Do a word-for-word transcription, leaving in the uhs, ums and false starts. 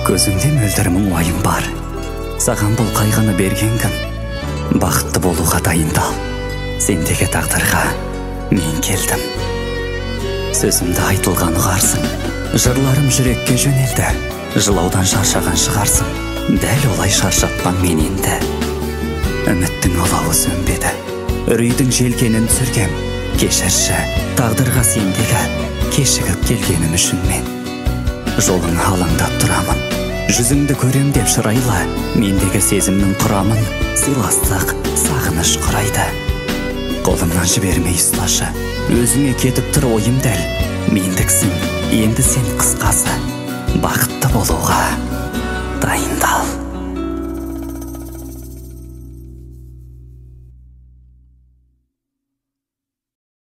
Көзіңде мөлдір мұң уайым бар. Саған бұл қайғыны берген кім? Бақытты болуға дайындал. Сендегі тағдырға мен келдім. Сөзімді айтылған ұғарсың. Жырларым жүрекке жөнелді. Жылаудан шаршаған шығарсың. Дәл олай шаршатпан мен енді. Үміттің алауы сөнбеді. Үрейдің желкенін түсіргем. Кешірші, тағдырға сендегі кешігіп келгенім үшін мен. Жолың алаңдап тұрамын. Жүзіңді көрем деп шырайлы. Мендегі сезімнің құрамын сыйластық, сағыныш құрайды. Қолымнан жібермей ұсташы. Өзіңе кетіп тұр ойым дәл. Мендіксің, енді сен қысқасы. Бақытты болуға дайындал.